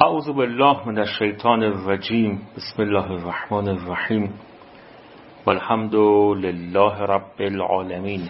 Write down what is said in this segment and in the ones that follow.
اعوذ بالله من الشیطان الرجیم. بسم الله الرحمن الرحیم. والحمد لله رب العالمین.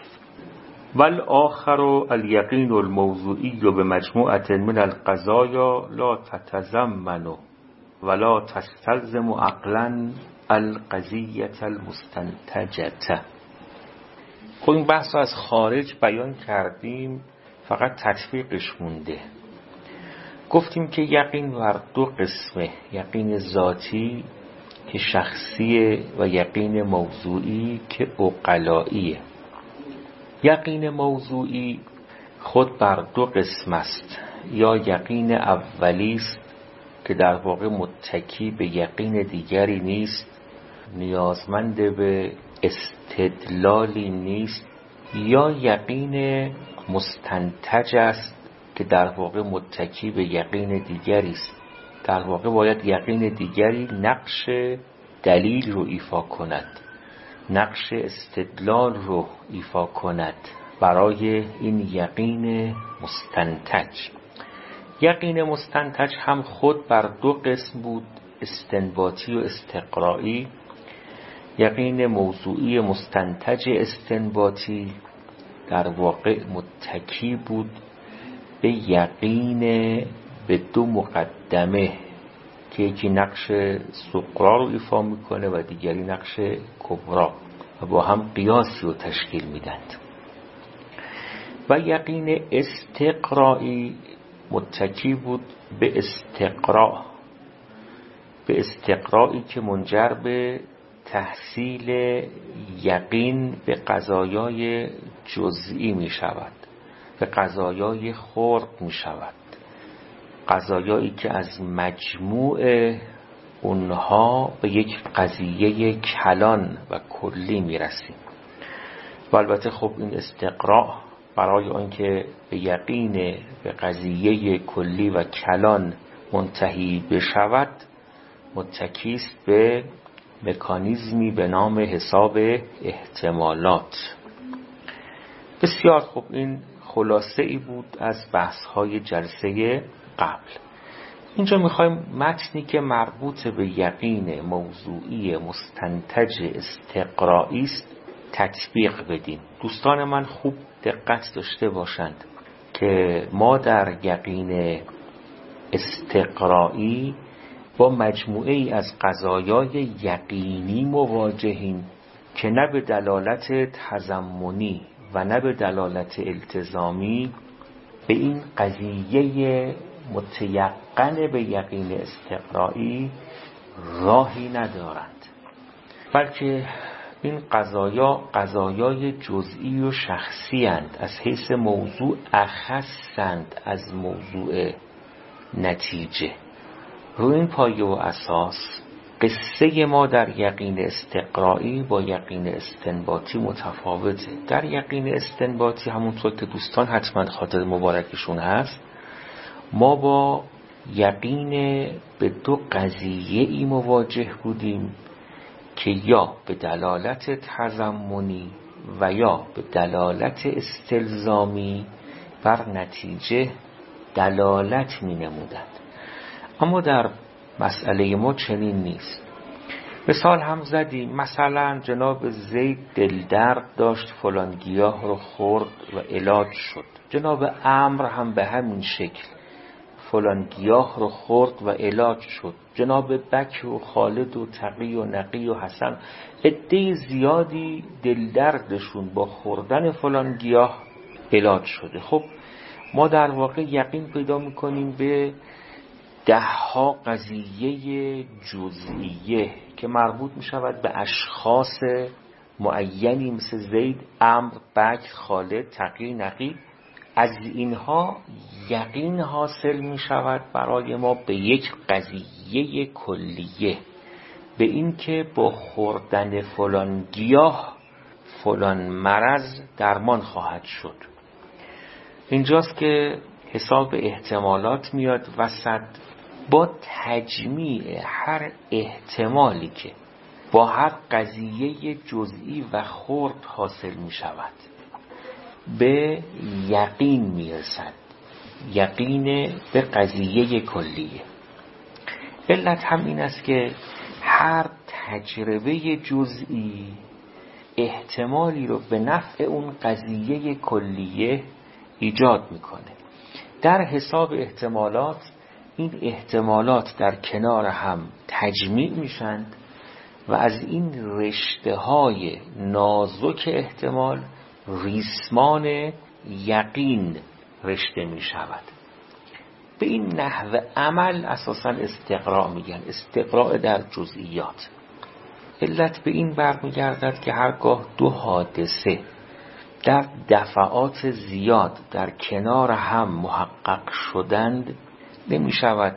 والآخر الیقین الموضوعی بمجموعة من القضایا لا تتضمن ولا تستلزم عقلا القضیة المستنتجة. خب این بحث رو از خارج بیان کردیم، فقط تطبیقش مونده. گفتیم که یقین بر دو قسمه: یقین ذاتی که شخصیه و یقین موضوعی که عقلاییه. یقین موضوعی خود بر دو قسم است: یا یقین اولی است که در واقع متکی به یقین دیگری نیست، نیازمند به استدلالی نیست، یا یقین مستنتج است که در واقع متکی به یقین دیگری است. در واقع باید یقین دیگری نقش دلیل رو ایفا کند، نقش استدلال رو ایفا کند برای این یقین مستنتج. یقین مستنتج هم خود بر دو قسم بود: استنباطی و استقرایی. یقین موضوعی مستنتج استنباطی در واقع متکی بود به یقین به دو مقدمه که یکی نقش صغرا رو ایفا میکنه و دیگری نقش کبرا و با هم قیاسی رو تشکیل میدند. و یقین استقرایی متکی بود به استقرایی که منجر به تحصیل یقین به قضایای جزئی می شود، به قضایای خرد می شود، قضایایی که از مجموع اونها به یک قضیه کلان و کلی می رسیم. و البته خب این استقراء برای آنکه به یقین به قضیه کلی و کلان منتهی بشود متکی است به مکانیزمی به نام حساب احتمالات. بسیار خوب، این خلاصه ای بود از بحث‌های جلسه قبل. اینجا می‌خوایم متنی که مربوط به یقین موضوعی مستنتج استقرایی است تطبیق بدیم. دوستان من خوب دقت داشته باشند که ما در یقین استقرایی با مجموعه ای از قضایای یقینی مواجهیم که نه به دلالت تضمنی و نه به دلالت التزامی به این قضیه متیقن به یقین استقرایی راهی ندارند، بلکه این قضایای جزئی و شخصی اند، از حیث موضوع اخصند از موضوع نتیجه. روی این پایه و اساس قصه ما در یقین استقرایی با یقین استنباطی متفاوته. در یقین استنباطی همونطور که دوستان حتما خاطر مبارکشون هست، ما با یقین به دو قضیه ای مواجه بودیم که یا به دلالت تضمنی و یا به دلالت استلزامی بر نتیجه دلالت می نمودند. اما در مسئله ما چنین نیست. مثال هم زدیم، مثلا جناب زید دلدرد داشت، فلان گیاه رو خورد و علاج شد. جناب عمرو هم به همین شکل فلان گیاه رو خورد و علاج شد. جناب بکر و خالد و تقی و نقی و حسن، عده زیادی دلدردشون با خوردن فلان گیاه علاج شده. خب ما در واقع یقین پیدا میکنیم به 10 قضیه جزئیه که مربوط می شود به اشخاص معینی مثل زید، عمرو، بکر، خالد، تقی، نقی. از اینها یقین حاصل می شود برای ما به یک قضیه کلیه، به این که با خوردن فلان گیاه فلان مرض درمان خواهد شد. اینجاست که حساب احتمالات میاد وسط. با تجمیع هر احتمالی که با هر قضیه جزئی و خرد حاصل می شود به یقین می رسد. یقین به قضیه کلیه. علت هم این است که هر تجربه جزئی احتمالی رو به نفع اون قضیه کلیه ایجاد میکنه. در حساب احتمالات این احتمالات در کنار هم تجمیع میشن و از این رشته های نازک احتمال ریسمان یقین رشته می شود. به این نحو عمل اساساً استقراء میگن، استقراء در جزئیات. علت به این برمیگردد که هرگاه دو حادثه در دفعات زیاد در کنار هم محقق شدند، نمی شود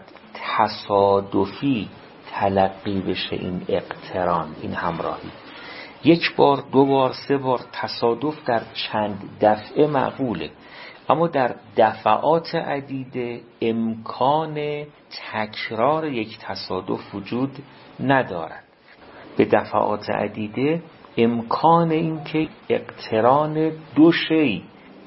تصادفی تلقی بشه این اقتران، این همراهی. یک بار، دو بار، سه بار تصادف در چند دفعه معقوله، اما در دفعات عدیده امکان تکرار یک تصادف وجود ندارد. به دفعات عدیده امکان این که اقتران دو شی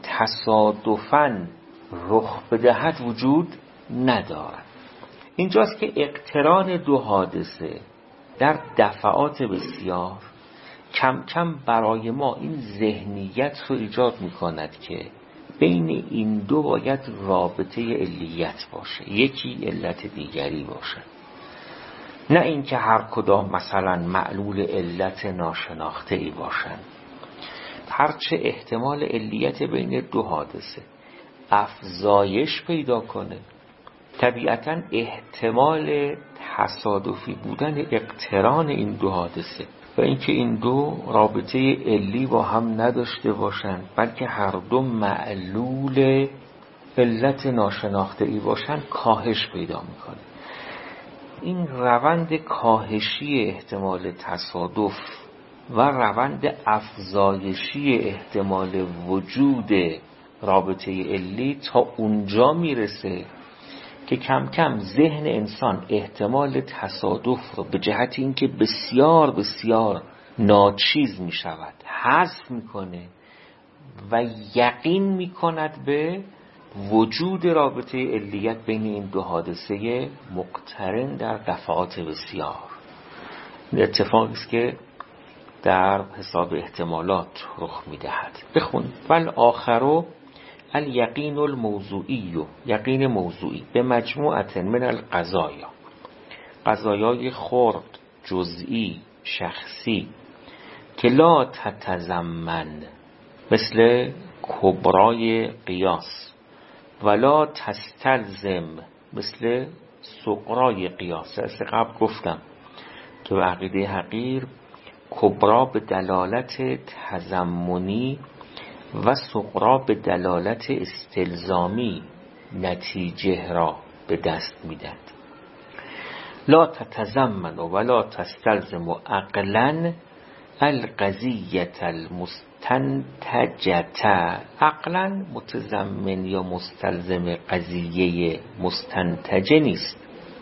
تصادفاً رخ بدهد وجود ندارد. اینجاست که اقتران دو حادثه در دفعات بسیار کم کم برای ما این ذهنیت رو ایجاد می‌کند که بین این دو باید رابطه علیت باشه، یکی علت دیگری باشه، نه اینکه هر کدام مثلا معلول علت ناشناخته ای باشن. هرچه احتمال علیت بین دو حادثه افزایش پیدا کنه، طبیعتاً احتمال تصادفی بودن اقتران این دو حادثه و اینکه این دو رابطه علی با هم نداشته باشن بلکه هر دو معلول علت ناشناخته ای باشن کاهش پیدا میکنه. این روند کاهشی احتمال تصادف و روند افزایشی احتمال وجود رابطه علی تا اونجا میرسه که کم کم ذهن انسان احتمال تصادف رو به جهت اینکه بسیار بسیار ناچیز می شود حذف میکنه و یقین میکند به وجود رابطه علیت بین این دو حادثه مقترن در دفعات بسیار. این اتفاقی است که در حساب احتمالات رخ میدهد. بخون والآخر الیقین الموضوعی، یقین موضوعی به مجموعه من القضایا، قضایای خرد، جزئی، شخصی که لا تتضمن مثل کبرای قیاس ولا تستلزم مثل صغرای قیاس. از قبل گفتم که به عقیده حقیر کبرا به دلالت تضمنی و صغرا به دلالت استلزامی نتیجه را به دست میدهد. لا تتضمن ولا تستلزم عقلا القضیة المستنتجة. عقلا متضمن یا مستلزم قضیه مستنتجه نیست.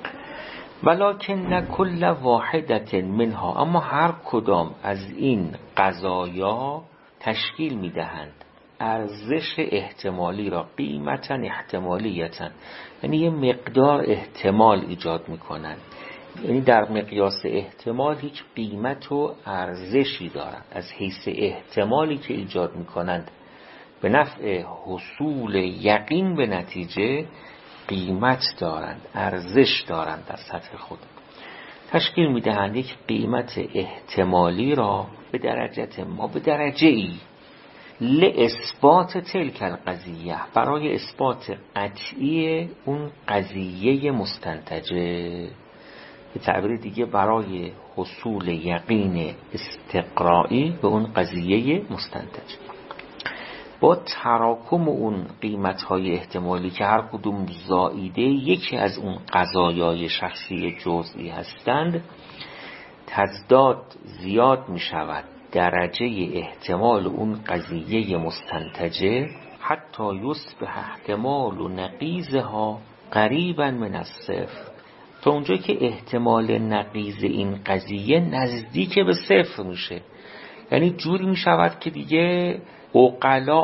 ولکن کل واحدة منها، اما هر کدام از این قضایا تشکیل میدهند ارزش احتمالی را، قیمتا احتمالیتا، یعنی یه مقدار احتمال ایجاد میکنند، یعنی در مقیاس احتمال هیچ قیمت و ارزشی دارند، از حیث احتمالی که ایجاد میکنند به نفع حصول یقین به نتیجه قیمت دارند، ارزش دارند. در سطح خود تشکیل میدهند یک قیمت احتمالی را به درجه ما، به درجه ای لاثبات تلک القضیه، برای اثبات قطعی اون قضیه مستنتجه، به تعبیر دیگه برای حصول یقین استقرایی به اون قضیه مستنتجه. با تراکم اون قیمت‌های احتمالی که هر کدوم زائیده یکی از اون قضایای شخصی جزئی هستند، تزداد زیاد می شود درجه احتمال اون قضیه مستنتجه حتی یصبح احتمال نقیضها قریبا من الصفر، تا اونجایی که احتمال نقیض این قضیه نزدیک به صفر میشه. یعنی جوری می شود که دیگه عقلا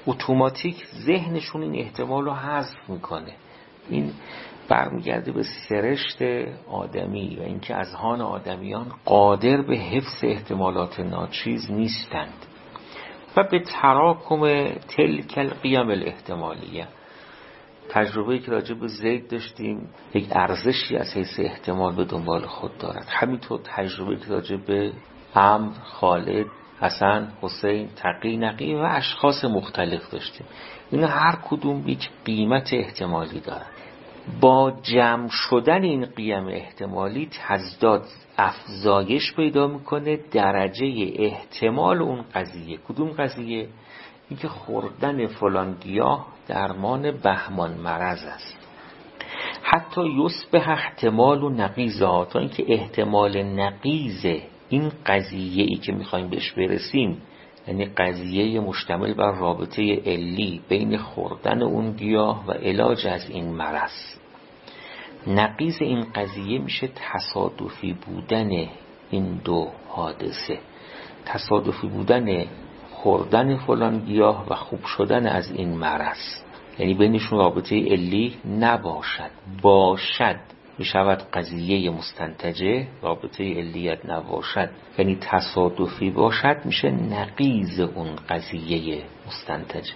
اتوماتیک ذهنشون این احتمال رو حذف میکنه. این برمیگرده به سرشت آدمی و اینکه اذهان آدمیان قادر به حفظ احتمالات ناچیز نیستند و به تراکم تلک القیم الاحتمالیه. تجربه‌ای که راجع به زید داشتیم یک ارزشی از حیث احتمال به دنبال خود دارد. همینطور تجربه‌ای که راجع به عمرو، خالد، حسن، حسین، تقی، نقی و اشخاص مختلف داشتیم. اینا هر کدوم یک قیمت احتمالی دارن. با جمع شدن این قیم احتمالی تزداد افزایش پیدا میکنه درجه احتمال اون قضیه. کدوم قضیه؟ اینکه خوردن فلان گیاه درمان بهمان مرض است. حتی یصبح احتمال و نقیضا، تا اینکه احتمال نقیض این قضیه ای که میخوایم بهش برسیم، یعنی قضیه مشتمل بر رابطه علی بین خوردن اون گیاه و علاج از این مرض، نقیض این قضیه میشه تصادفی بودن این دو حادثه، تصادفی بودن خوردن فلان گیاه و خوب شدن از این مرض. یعنی بینشون رابطه علی نباشد، باشد میشود قضیه مستنتجه، رابطه علیت نباشد یعنی تصادفی باشد میشه نقیض اون قضیه مستنتجه.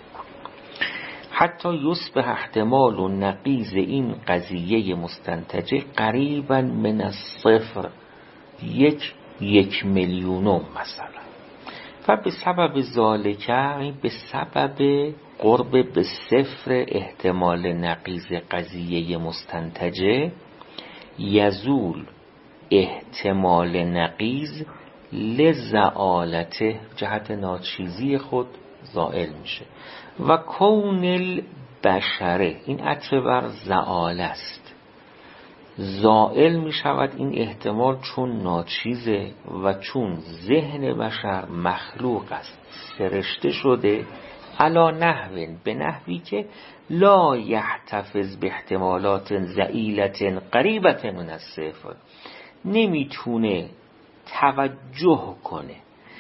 حتی یصبح احتمال و نقیض این قضیه مستنتجه قریبا من الصفر، یک میلیونم مثلا. و به سبب ذالکه، به سبب قرب به صفر احتمال نقیض قضیه مستنتجه، یزول احتمال نقیض لزعالته، جهت ناچیزی خود زائل میشه. و کون البشره، این عطف بر زعاله است، زائل میشود این احتمال چون ناچیزه و چون ذهن بشر مخلوق است، سرشته شده، علا نحو، به نحوی که لا یحتفظ به احتمالات ضئیلة قریبة من الصفر، نمیتونه توجه کنه،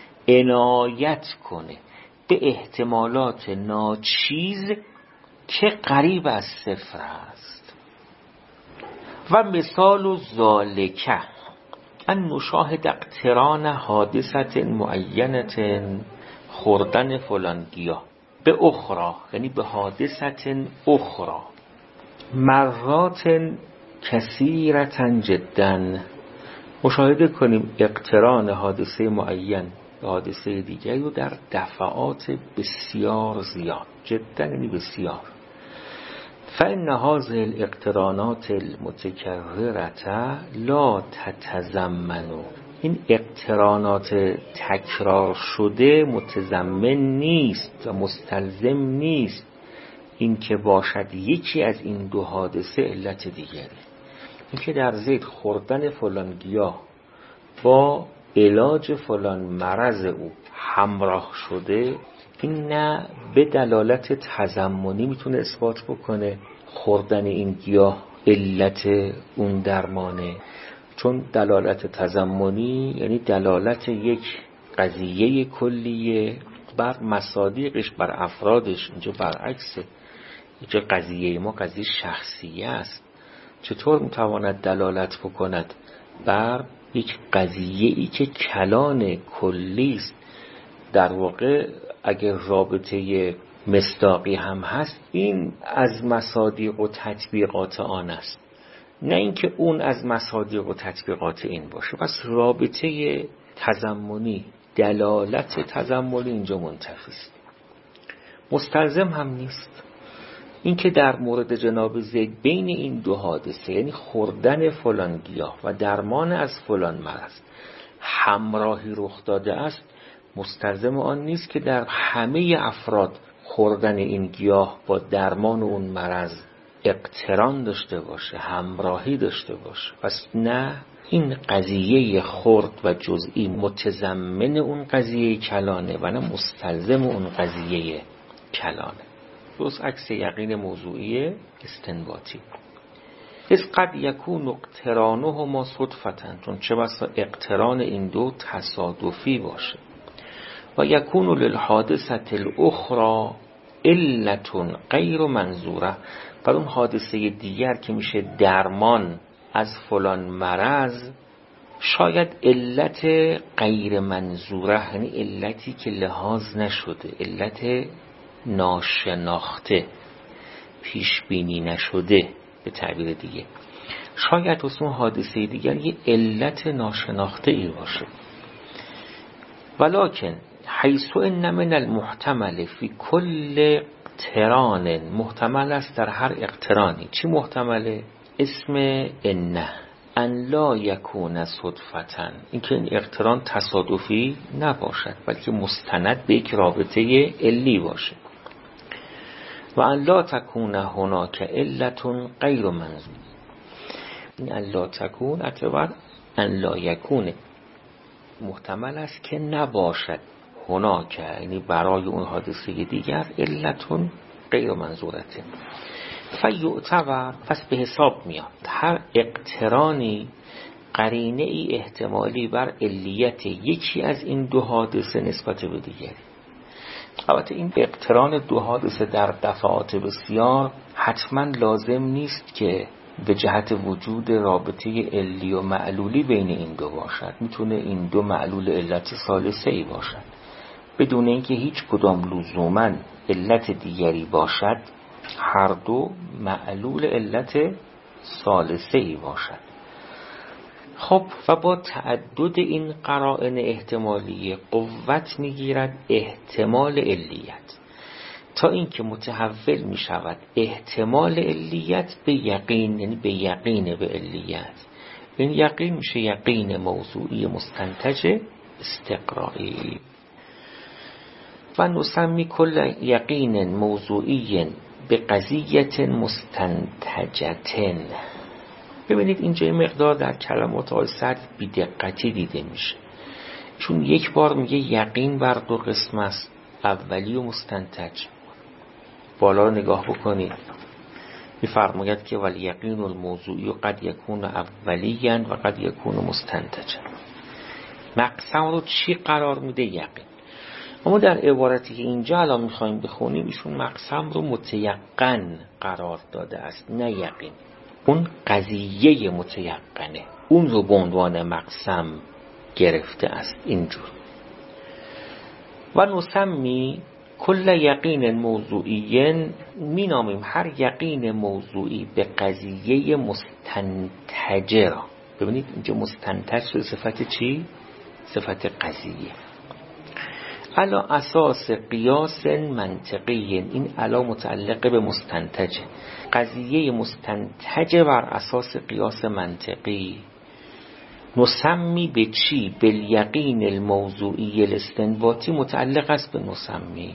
عنایت کنه به احتمالات ناچیز که قریب از صفر است. و مثال ذالکه ان نشاهد اقتران حادثه معینه، خوردن فلان گیاه، به اخرى یعنی به حادثه اخرى، مرات کثیرة جدا، مشاهده کنیم اقتران حادثه معین به حادثه دیگری و در دفعات بسیار زیاد، جدا یعنی بسیار. فإن هذه الاقترانات المتکررة لا تتضمن، این اقترانات تکرار شده متضمن نیست و مستلزم نیست این که باشد یکی از این دو حادثه علت دیگری. این که در زید خوردن فلان گیاه با علاج فلان مرض او همراه شده، این نه به دلالت تضمنی میتونه اثبات بکنه خوردن این گیاه علت اون درمانه، چون دلالت تضمنی یعنی دلالت یک قضیه کلیه بر مصادیقش، بر افرادش. اینجا برعکسه، اینجا قضیه ما قضیه شخصیه است. چطور میتواند دلالت بکند بر یک قضیه ای که کلان کلی است؟ در واقع اگر رابطه مصداقی هم هست، این از مصادیق و تطبیقات آن است، نه اینکه اون از مصادیق و تطبیقات این باشه. پس رابطه تضمنی، دلالت تضمنی اینجا منتفی است، مستلزم هم نیست. اینکه در مورد جناب زید بین این دو حادثه، یعنی خوردن فلان گیاه و درمان از فلان مرض، همراهی رخ داده است، مستلزم آن نیست که در همه افراد خوردن این گیاه با درمان اون مرض اقتران داشته باشه، همراهی داشته باشه. پس نه این قضیه خورد و جزئی متضمن اون قضیه کلانه و نه مستلزم اون قضیه کلانه. درست عکس یقین موضوعی استنباطی. از قد یکون اقترانهما صدفةً، چون چه بسا اقتران این دو تصادفی باشه. و یکون للحادثة الاخرى علت غیر منظوره، بر اون حادثه دیگر که میشه درمان از فلان مرض شاید علت غیر منظوره، یعنی علتی که لحاظ نشده، علت ناشناخته، پیش بینی نشده به تعبیر دیگه، شاید اون حادثه دیگر یه علت ناشناخته ای باشه. ولکن حیث ان من المحتمل فی کل اقتران، محتمل است در هر اقترانی. چی محتمله؟ اسم ان لا یکون صدفة، اینکه این اقتران تصادفی نباشد بلکه مستند به یک رابطه علی باشه. و ان لا تکون هناک علت غیر منظور، این ان لا تکون اعتبار ان لا یکون، محتمل است که نباشد هناک، یعنی برای اون حادثه دیگر، علت غیر منظورته. فیعتبر، پس به حساب میاد هر اقترانی قرینه ای احتمالی بر علیت یکی از این دو حادثه نسبت به دیگری. البته این اقتران دو حادثه در دفعات بسیار حتما لازم نیست که به جهت وجود رابطه علی و معلولی بین این دو باشد. میتونه این دو معلول علت ثالثه ای باشد بدون اینکه هیچ کدام لزوما علت دیگری باشد، هر دو معلول علت ثالثه ای باشد. خب و با تعدد این قرائن احتمالی قوت میگیرد احتمال علیت، تا اینکه متحول می شود احتمال علیت به یقین، یعنی به یقین به علیت. این یقین میشه یقین موضوعی مستنتج استقرایی. و نسمی کل یقین موضوعی به قضیت مستنتجتن. ببینید اینجا این مقدار در کلمات آقای سعد بی دقتی دیده میشه، چون یک بار میگه یقین بر دو قسم است، اولی و مستنتج. بالا نگاه بکنید میفرماید که ولی یقین الموضوعی قد یکون اولیاً و قد یکون مستنتجاً. مقسم رو چی قرار میده؟ یقین. اما در عبارتی که اینجا الان میخوایم بخونیم ایشون مقسم رو متیقن قرار داده است، نه یقین. اون قضیه متیقنه، اون رو به عنوان مقسم گرفته است اینجور. و نسمی کل یقین موضوعی، می نامیم هر یقین موضوعی به قضیه مستنتجه را. ببینید اینجا مستنتج به صفت چی؟ صفت قضیه. علا اساس قیاس منطقی، این علا متعلق به مستنتجه، قضیه مستنتجه بر اساس قیاس منطقی. نسمی به چی؟ بالیقین الموضوعی الاستنباطی، متعلق است به نسمی.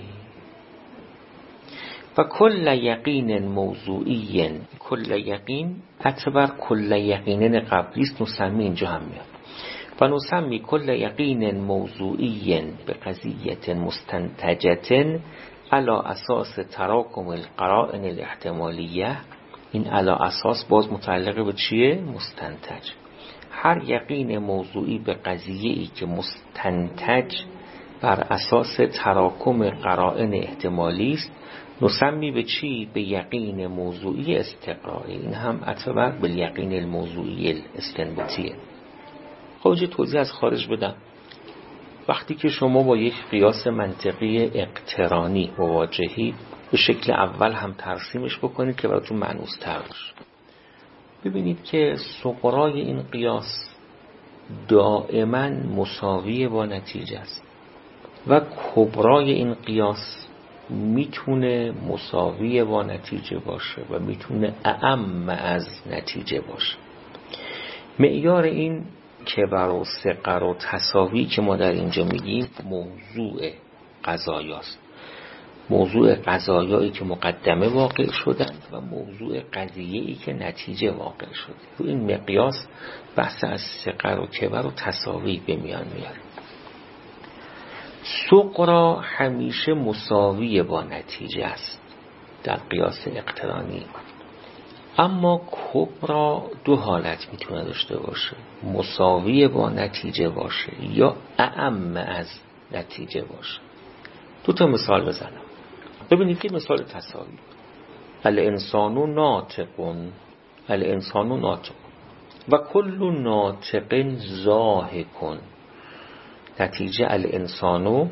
و کل یقین موضوعی، کل یقین اعتبار کل یقینن قبلیست، نسمی اینجا هم میاد. و نسمی کل یقین موضوعی به قضیت مستنتجتن علا اساس تراکم القرائن الاحتمالیه. این علا اساس باز متعلق به چیه؟ مستنتج. هر یقین موضوعی به قضیه‌ای که مستنتج بر اساس تراکم قرائن احتمالی است، نسمی به چی؟ به یقین موضوعی استقرایی. این هم اعتبار به یقین الموضوعی الاستنباطیه. خب توضیح از خارج بدم. وقتی که شما با یک قیاس منطقی اقترانی مواجهید، به شکل اول هم ترسیمش بکنید که براتون معنوس تر باشه. ببینید که صغرای این قیاس دائما مساوی با نتیجه است و کبرای این قیاس میتونه مساوی با نتیجه باشه و میتونه اعم از نتیجه باشه. معیار این کبر و صغر و تساوی که ما در اینجا میگیم موضوع قضایاست. موضوع قضایایی که مقدمه واقع شدند و موضوع قضیه‌ای که نتیجه واقع شده. تو این مقیاس بحث از صغر و کبر و تساوی به میان میاره. صغرا همیشه مساوی با نتیجه است در قیاس اقترانی، اما کبرا دو حالت میتونه داشته باشه، مساوی با نتیجه باشه یا اعم از نتیجه باشه. دو تا مثال بزنم. ببینید که مثال تساوی، الانسان ناطق و کل ناطق ضاحک، نتیجه الانسان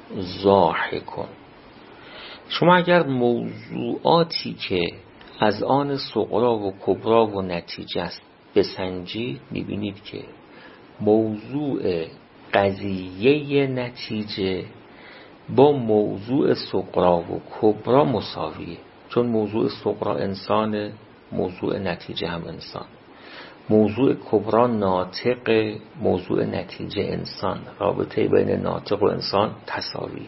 ضاحک. شما اگر موضوعاتی که از آن صغرا و کبرا و نتیجه است بسنجید، میبینید که موضوع قضیه نتیجه با موضوع صغرا و کبرا مساویه، چون موضوع صغرا انسان، موضوع نتیجه هم انسان، موضوع کبرا ناطق، موضوع نتیجه انسان، رابطه بین ناطق و انسان تساویه.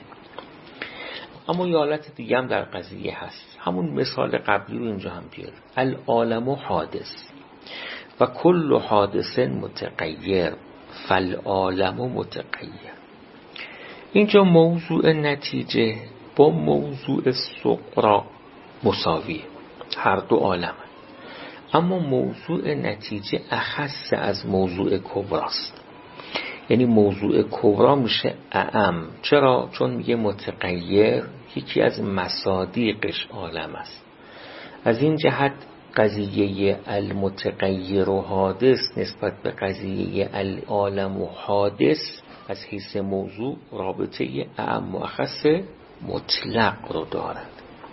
اما یه حالت دیگه هم در قضیه هست، همون مثال قبلی رو اینجا هم بیاریم. العالم حادث و کل حادث متغیر فالعالم متغیر. اینجا موضوع نتیجه با موضوع صغرا مساویه، هر دو عالم، اما موضوع نتیجه اخص از موضوع کبراست. یعنی موضوع کبرا میشه اعم. چرا؟ چون میگه متغیر یکی از مصادیقش عالم است. از این جهت قضیه المتغیر و حادث نسبت به قضیه العالم و حادث از حیث موضوع رابطه اعم و اخص مطلق رو دارد.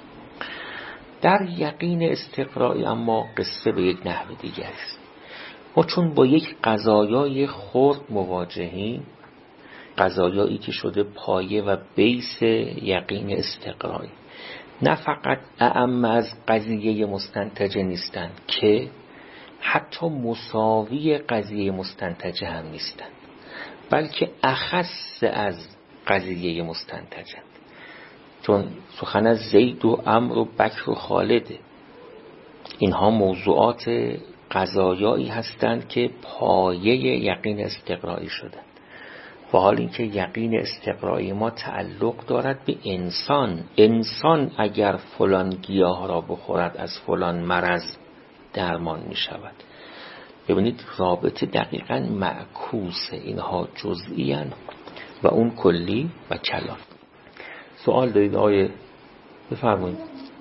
در یقین استقرایی اما قصه به یک نحو دیگر است. ما چون با یک قضایای خرد مواجهیم، قضایایی که شده پایه و بیس یقین استقرایی، نه فقط اعم از قضیه مستنتجه نیستند که حتی مساوی قضیه مستنتجه هم نیستند، بلکه اخص از قضیه مستنتجه. چون سخن از زید و عمرو و بکر و خالده، اینها موضوعات قضایایی هستند که پایه یقین استقرایی شدند. و حال اینکه یقین استقرایی ما تعلق دارد به انسان. انسان اگر فلان گیاه را بخورد از فلان مرض درمان می شود. ببینید رابطه دقیقاً معکوسه، اینها جزئی اند و اون کلی و کلان. سوال دارید آیه؟ بفرمایید.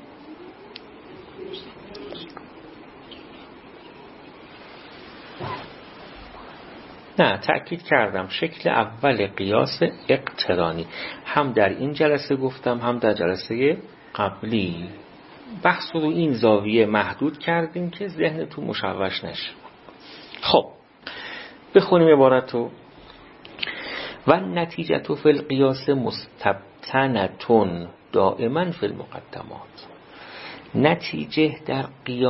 نه، تأکید کردم شکل اول قیاس اقترانی، هم در این جلسه گفتم هم در جلسه قبلی. بحث رو این زاویه محدود کردیم که ذهنتون مشوش نشه. خب بخونیم عبارتو. و نتیجه تو فی القیاس مستبطنتون دائما فی المقدمات. نتیجه در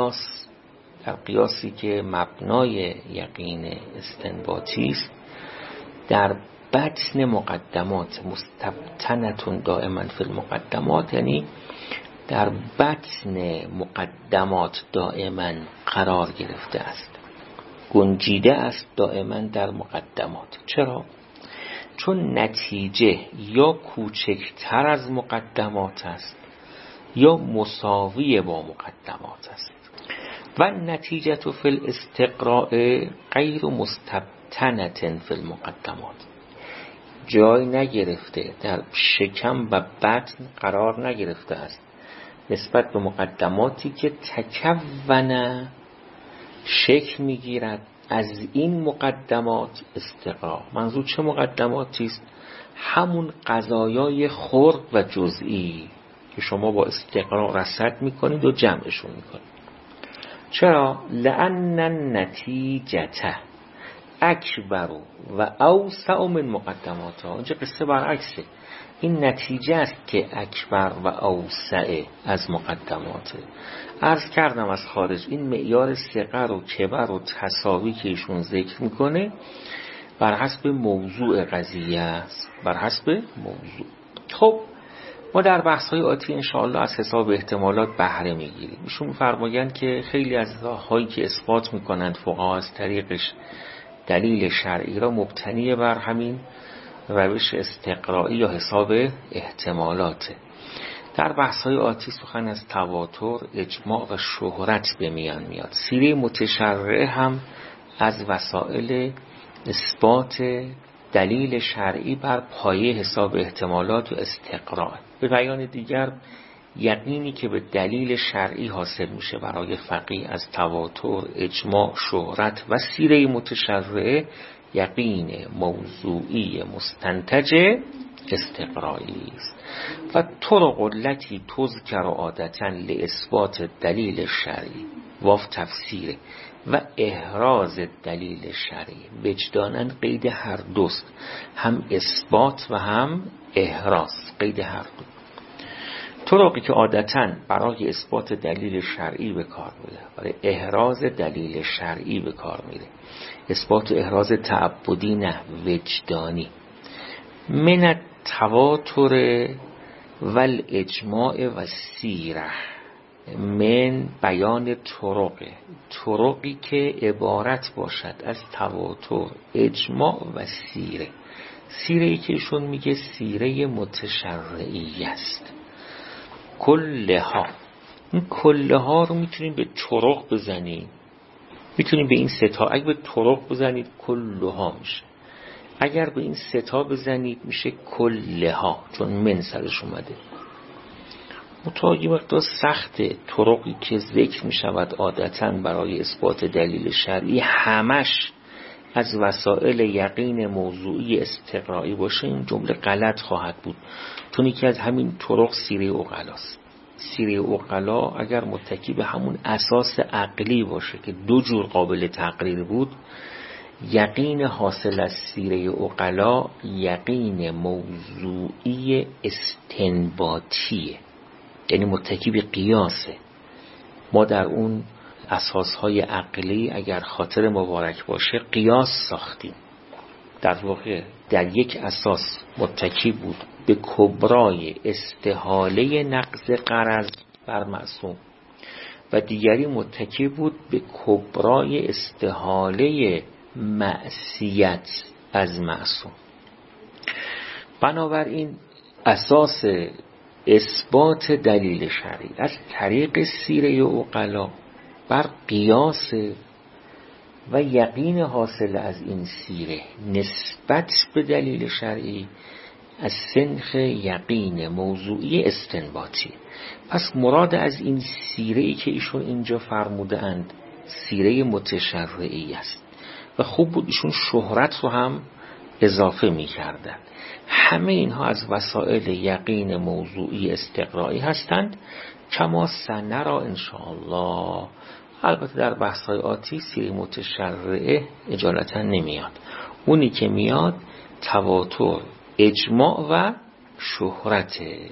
قیاسی که مبنای یقین استنباطی است، در بطن مقدمات، مستبطنتون دائما فی المقدمات، یعنی در بطن مقدمات دائما قرار گرفته است، گنجیده است دائما در مقدمات. چرا؟ چون نتیجه یا کوچکتر از مقدمات است یا مساوی با مقدمات است. و نتیجه تو فی الاستقراء غیر مستبطنة فی المقدمات، جای نگرفته، در شکم و بطن قرار نگرفته است نسبت به مقدماتی که تکون شکل میگیرد از این مقدمات استقراء. منظور چه مقدماتی است؟ همون قضایای خرد و جزئی که شما با استقراء رصد میکنید و جمعشون میکنید. چرا؟ لأن النتیجه اکبر و اوسع من مقدماتها. اینجا قصه برعکسه، این نتیجه است که اکبر و اوسع از مقدماته. عرض کردم از خارج این معیار صغر و کبر و تساوی که ایشون ذکر میکنه بر حسب موضوع قضیه است، بر حسب موضوع. خب ما در بحث‌های آتی انشاءالله از حساب احتمالات بهره میگیریم. ایشون می‌فرمایند که خیلی از راه‌هایی که اثبات میکنند فقها از طریقش دلیل شرعی را مبتنی بر همین روش استقرایی یا حساب احتمالاته. در بحث‌های آتی سخن از تواتر، اجماع و شهرت به میان میاد. سیره متشرعه هم از وسائل اثبات دلیل شرعی بر پایه حساب احتمالات و استقراء. به بیان دیگر یقینی که به دلیل شرعی حاصل میشه برای فقیه از تواتر، اجماع، شهرت و سیره متشرعه، یقین موضوعی مستنتج استقرایی است. و طرق التي تذکر عادتا لاثبات دلیل شرعی واف تفسیره و احراز دلیل شرعی وجداناً قید هر دوست، هم اثبات و هم احراز، قید هر دو. طرقی که عادتاً برای اثبات دلیل شرعی به کار میره، برای احراز دلیل شرعی به کار میره، اثبات و احراز تعبدی نه وجدانی. من تواتر و الاجماع و سیره، من بیان طرقی که عبارت باشد از تواتر، اجماع و سیره. سیره‌ای که ایشون میگه سیره متشرعی است. کلها، این کلها رو میتونیم به طرق بزنیم، میتونیم به این ستا، اگه به طرق بزنید کلها میشه، اگر به این ستا بزنید میشه کلها، چون من سرش اومده. متوجه وقتا سخت طرقی که ذکر میشود عادتاً برای اثبات دلیل شرعی همش از وسائل یقین موضوعی استقرایی باشه، این جمله غلط خواهد بود، چون یکی از همین طرق سیره عقلاست. سیره عقلا اگر متکی به همون اساس عقلی باشه که دو جور قابل تقریر بود، یقین حاصل از سیره عقلا یقین موضوعی استنباطیه، یعنی متکی به قیاسه. ما در اون اساسهای عقلی اگر خاطر مبارک باشه قیاس ساختیم، در واقع در یک اساس متکی بود به کبرای استحاله نقض غرض بر معصوم و دیگری متکی بود به کبرای استحاله معصیت از معصوم. بنابراین اساس اثبات دلیل شرعی از طریق سیره عقلا بر قیاس و یقین حاصل از این سیره نسبت به دلیل شرعی از سنخ یقین موضوعی استنباطی. پس مراد از این سیره‌ای که ایشون اینجا فرموده اند سیره متشرعی است و خوب بود ایشون شهرت رو هم اضافه می کردن. همه اینها از وسائل یقین موضوعی استقرایی هستند، کما سنرا انشاءالله. البته در بحث‌های آتی سیره متشرعه اجالتا نمیاد، اونی که میاد تواتر، اجماع و شهرته.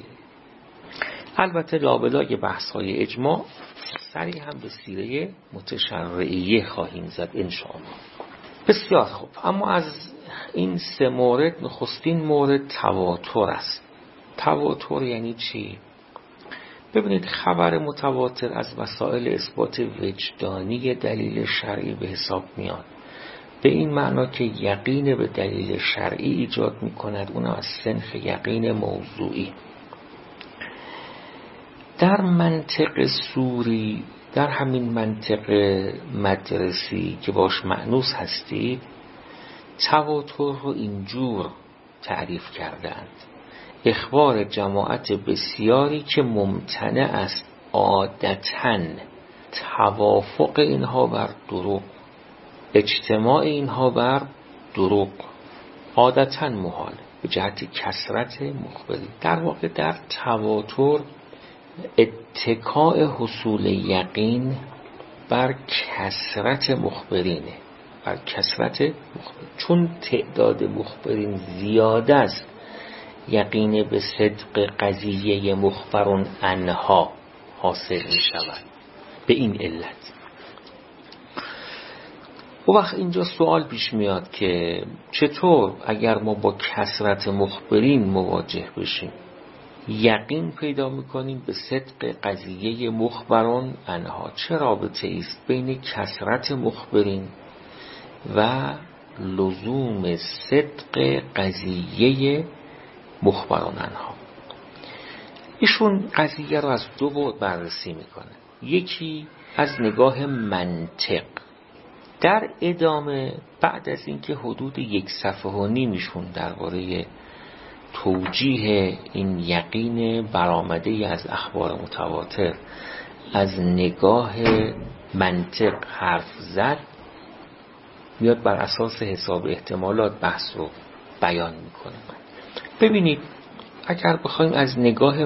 البته لابلای بحث‌های اجماع سری هم به سیره متشرعیه خواهیم زد انشاءالله. بسیار خوب، اما از این سه مورد نخستین مورد تواتر است. تواتر یعنی چی؟ ببینید خبر متواتر از وسائل اثبات وجدانی دلیل شرعی به حساب میاد، به این معنا که یقین به دلیل شرعی ایجاد میکند، اونم از سنخ یقین موضوعی. در منطق سوری، در همین منطق مدرسی که باش مأنوس هستید، تواتر رو اینجور تعریف کردند: اخبار جماعت بسیاری که ممتنع است عادتاً توافق اینها بر دروغ، اجتماع اینها بر دروغ، عادتاً محال به جهت کثرت مخبرین. در واقع در تواتر اتکاء حصول یقین بر کثرت مخبرینه، بر کثرت مخبرین. چون تعداد مخبرین زیاده است یقین به صدق قضیه مخبرون عنها حاصل می شود. به این علت و وقت اینجا سوال پیش میاد که چطور اگر ما با کثرت مخبرین مواجه بشیم یقین پیدا میکنیم به صدق قضیه مخبرون عنها؟ چه رابطه ایست بین کثرت مخبرین و لزوم صدق قضیه مخبرون عنها؟ ایشون قضیه رو از دو بعد بررسی میکنه. یکی از نگاه منطق، در ادامه بعد از اینکه حدود 1.5 صفحه ایشون درباره توجیه این یقین برآمده از اخبار متواتر از نگاه منطق حرف زد، میاد بر اساس حساب احتمالات بحث رو بیان میکنه. ببینید اگر بخوایم از نگاه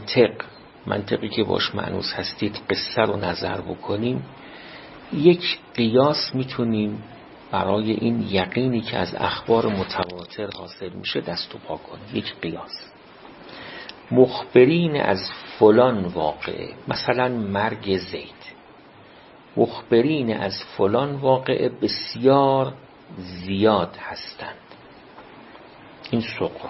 منطقی که باش مانوس هستید قصه رو نظر بکنیم، یک قیاس میتونیم برای این یقینی که از اخبار متواتر حاصل میشه دست و پا کنیم. یک قیاس: مخبرین از فلان واقعه، مثلا مرگ زید، مخبرین از فلان واقعه بسیار زیاد هستند، این سقرا.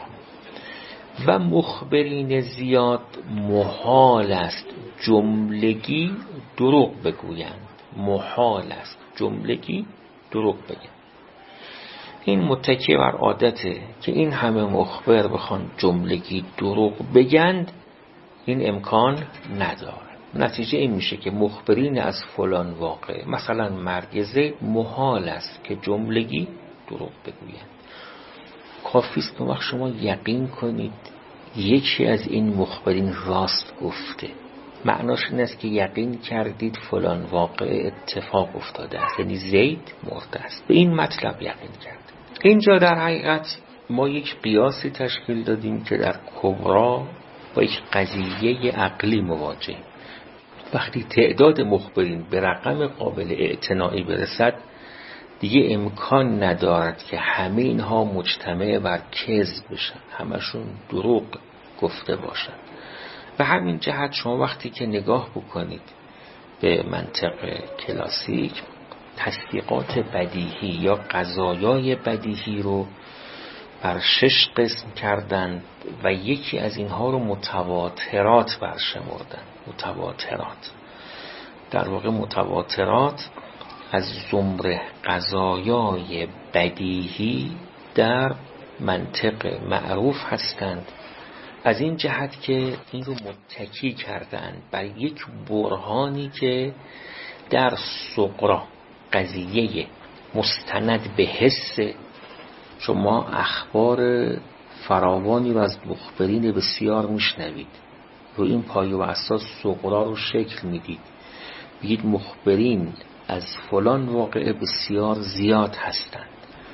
و مخبرین زیاد محال است جملگی دروغ بگویند، محال است جملگی دروغ بگویند. این متکی بر عادته که این همه مخبر بخوان جملگی دروغ بگند، این امکان نداره. نتیجه این میشه که مخبرین از فلان واقع، مثلا مرگ زید، محال است که جملگی دروغ بگویند. کافیست اون وقت شما یقین کنید یکی از این مخبرین راست گفته. معناش این است که یقین کردید فلان واقع اتفاق افتاده است، یعنی زید مرده است. به این مطلب یقین کرد. اینجا در حقیقت ما یک قیاسی تشکیل دادیم که در کبرا با یک قضیه عقلی مواجهیم. وقتی تعداد مخبرین به رقم قابل اعتنایی برسد، دیگه امکان ندارد که همه اینها مجتمع بر کذب بشن، همشون دروغ گفته باشن. و همین جهت شما وقتی که نگاه بکنید به منطق کلاسیک، تصدیقات بدیهی یا قضایای بدیهی رو بر 6 قسم کردند و یکی از اینها رو متواترات برشمردند. متواترات در واقع متواترات از زمره قضایای بدیهی در منطق معروف هستند، از این جهت که این رو متکی کردند بر یک برهانی که در صغرا قضیه مستند به حس. شما اخبار فراوانی رو از مخبرین بسیار میشنوید، رو این پایه و اساس صغرا رو شکل میدید، بگید مخبرین از فلان واقعه بسیار زیاد هستند.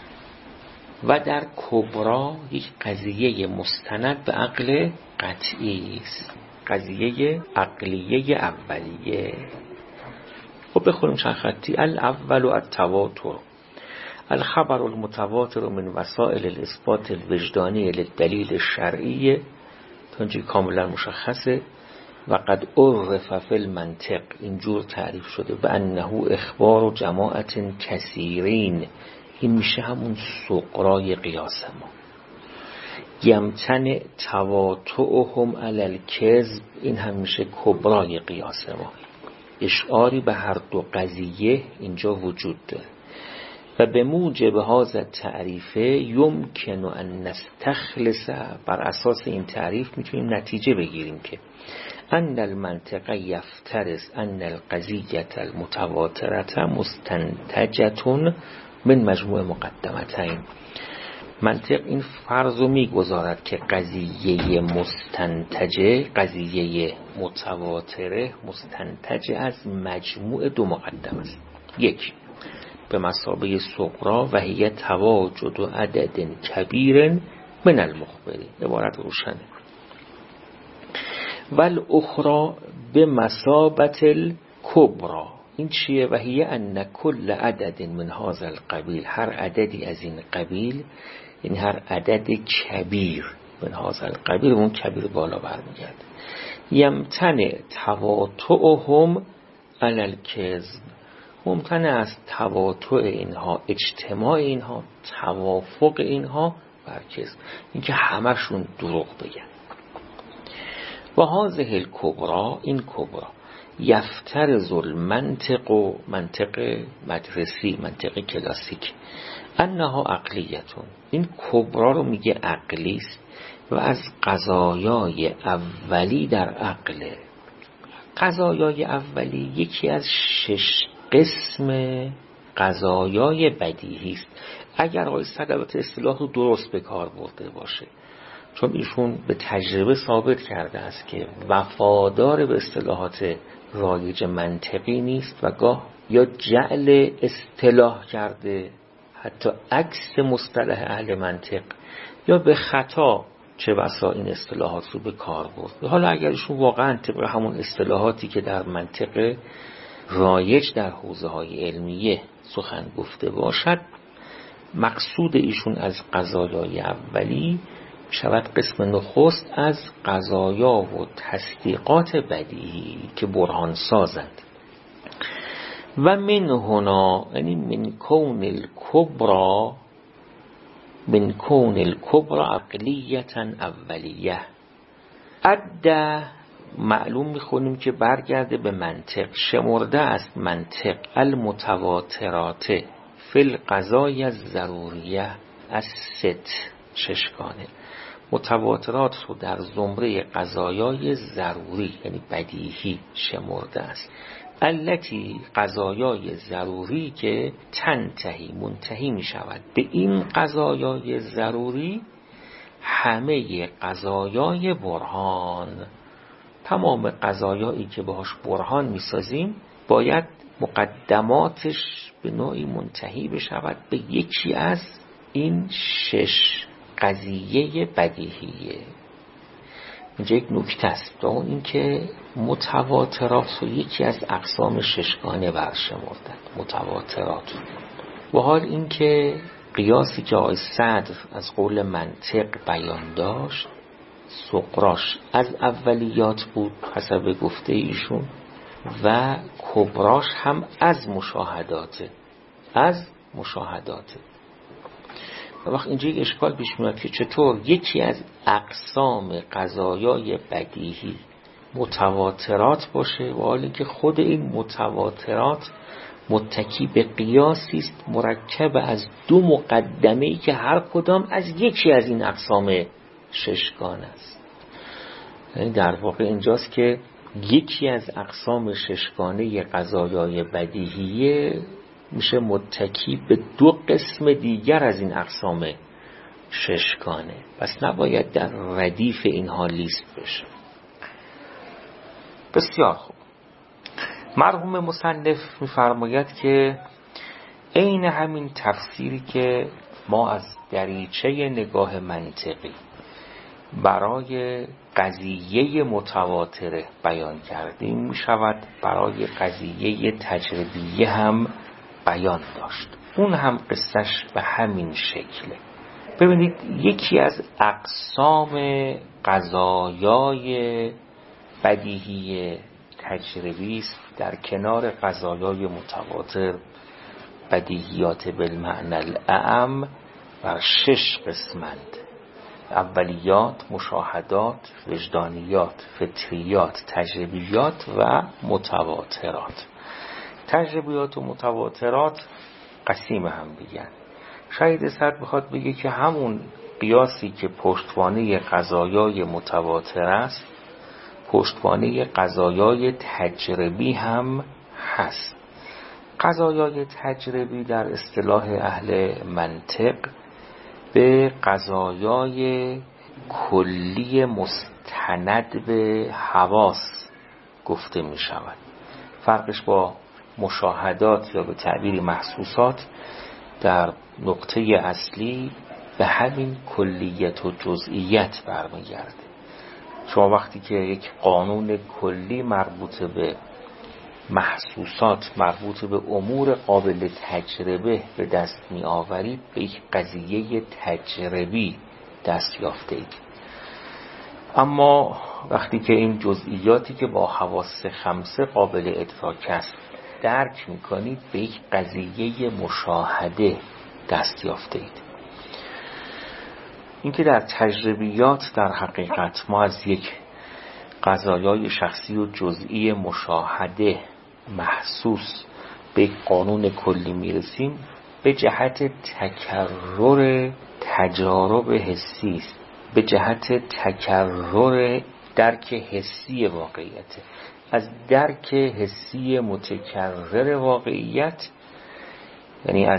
و در کبرا یک قضیه مستند به عقل قطعی است، قضیه عقلیه اولیه. خب بخونیم چند خطی. الاول التواتر، الخبر المتواتر من وسائل الاثبات الوجدانی للدلیل الشرعی، تا اینجا کاملا مشخصه. و قد عرف فی المنطق، اینجور تعریف شده، به انه اخبار جماعت کثیرین، این میشه همون سقرای قیاس ما. یمتنع تواطؤهم علی الکذب، این هم میشه کبرای قیاس ما. اشعاری به هر دو قضیه اینجا وجود داره. و به موجب هذا تعریفه یمکن ان نستخلص، بر اساس این تعریف میتونیم نتیجه بگیریم که ان المنطق یفترض ان القضیة المتواترة مستنتجة من مجموع مقدمتین. منطق این فرض رو میگذارد که قضیه مستنتجه، قضیه متواتره مستنتج از مجموع دو مقدمه است. یک، به مثابه صغرا و هی تواجد عدد کبیر من المخبرین، عبارت روشنه. والاخرى به مثابه الکبرا، این چیه؟ و هی ان کل عدد من هذا القبیل، هر عددی از این قبیل، یعنی هر عدد کبیر من هذا القبیل، اون کبیر بالا برمیگرده. یمتنع تواطؤهم علی الکذب، ممکنه از تواطؤ اینها، اجتماع اینها، توافق اینها بر کذب، اینکه همشون دروغ بگن. و هذه الکبرا، این کبرا، یفترض المنطق، و منطق مدرسی، منطق کلاسیک، انها عقلیتون، این کبرا رو میگه عقلی است و از قضایای اولی در عقله. قضایای اولی یکی از 6 قسم قضایای بدیهی است. اگر آقای صدوات اصطلاح رو درست به کار برده باشه، چون ایشون به تجربه ثابت کرده است که وفادار به اصطلاحات رایج منطقی نیست و گاه یا جعل اصطلاح کرده، حتی عکس مصطلح اهل منطق، یا به خطا چه بسا این اصطلاحات رو به کار برد. حالا اگرشون واقعا طبق همون اصطلاحاتی که در منطق رایج در حوزه‌های علمیه سخن گفته باشد، مقصود ایشون از قضایای اولی شود قسم نخست از قضایا و تصدیقات بدیهی که برهان سازند. و من هنا، یعنی من کون الکبرى عقلیتا اولیه. عده معلوم میخونیم که برگرده به منطق، شمرده است منطق المتواترات فی القضای الضروریه از ششگانه. متواترات رو در زمره قضایای ضروری یعنی بدیهی شمرده است. التی قضایای ضروری که منتهی می شود به این قضایای ضروری همه قضایای برهان. تمام قضایایی که باهاش برهان می سازیم باید مقدماتش به نوعی منتهی بشود به یکی از این 6 قضیه بدیهیه. اینجا یک نکته است، اون این که متواترات رو یکی از اقسام ششگانه برشمردند. متواترات و حال این که قیاسی که آقای صدر از قول منطق بیان داشت، صغراش از اولیات بود حسب گفته ایشون و کبراش هم از مشاهداته. وقت اینجا یک اشکال پیش میاد که چطور یکی از اقسام قضایای بدیهی متواترات باشه و حالی که خود این متواترات متکی به قیاسی است مرکب از 2 مقدمه‌ای که هر کدام از یکی از این اقسام ششگانه است. یعنی در واقع اینجاست که یکی از اقسام ششگانه قضایای بدیهیه میشه متکی به 2 قسم دیگر از این اقسام ششگانه، پس نباید در ردیف اینها لیست بشه. بسیار خوب. مرحوم مصنف میفرماید که عین همین تفسیری که ما از دریچه نگاه منطقی برای قضیه متواتره بیان کردیم میشود برای قضیه تجربیه هم بیان داشت. اون هم قصهش به همین شکله. ببینید یکی از اقسام قضایای بدیهی تجربی است در کنار قضایای متواتر بدیهیات بالمعنی الاعم بر 6 قسمند: اولیات، مشاهدات، وجدانیات، فطریات، تجربیات و متواترات. تجربیات و متواترات قسیم هم دیگر. شاید صد بخواد بگه که همون قیاسی که پشتوانه قضایای متواتر است پشتوانه قضایای تجربی هم هست. قضایای تجربی در اصطلاح اهل منطق به قضایای کلی مستند به حواس گفته می شود. فرقش با مشاهدات یا به تعبیر محسوسات در نقطه اصلی به همین کلیت و جزئیت برمیگرده. شما وقتی که یک قانون کلی مربوط به محسوسات، مربوط به امور قابل تجربه به دست می آورید، به یک قضیه تجربی دست یافته اید. اما وقتی که این جزئیاتی که با حواس 5 قابل ادراک است درک می کنید، به یک قضیه مشاهده دست یافته اید. این که در تجربیات در حقیقت ما از یک قضایای شخصی و جزئی مشاهده محسوس به یک قانون کلی میرسیم به جهت تکرر تجارب حسی است، به جهت تکرر درک حسی واقعیت. از درک حسی متکرر واقعیت، یعنی از